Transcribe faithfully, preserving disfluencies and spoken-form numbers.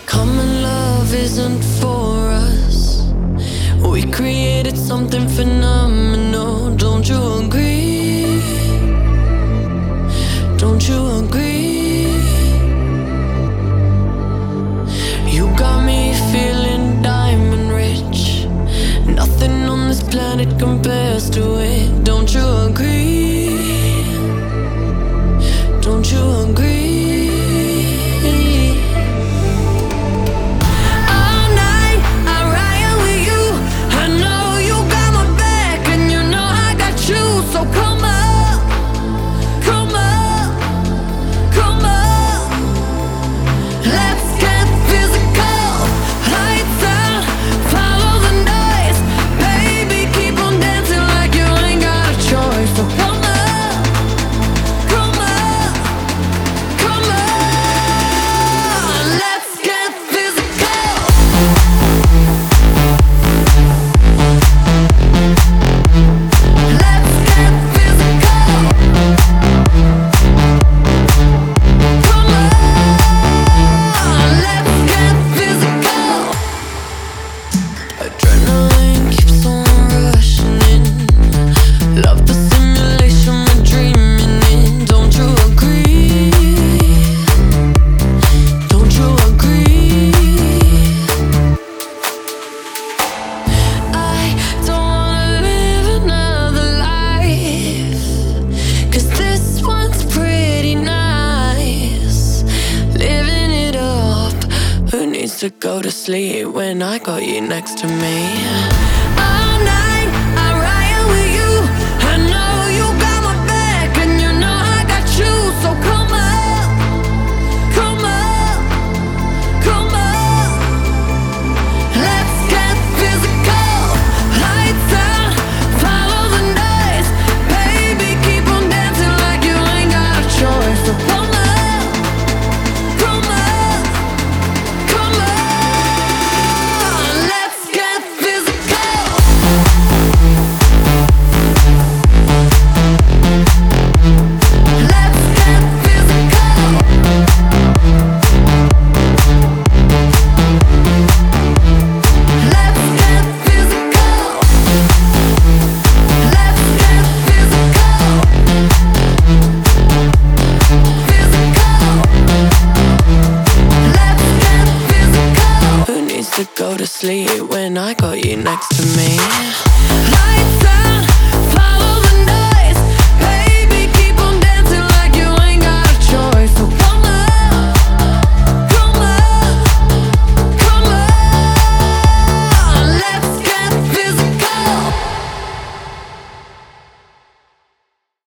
Common love isn't for us. We created something phenomenal. Don't you agree? Don't you agree? You got me feeling diamond rich. Nothing on this planet compares to it. Don't you agree? Don't you agree? Adrenaline keeps on rushing in. Love the simulation we're dreaming in. Don't you agree? Don't you agree? I don't wanna live another life, 'cause this one's pretty nice. Living it up. Who needs to go to sleep when I got you next to me? All night I ride with you. I know you got my back, and you know I got you. So come up, come up, come up. Let's get physical. Lights out, follow the noise. Baby, keep on dancing like you ain't got a choice. So come up, come up, come on. Let's get physical. Let's get physical. Let's get physical. Let's get physical. Physical. Let's get physical. Who needs to go to sleep when I got you next to me? Lights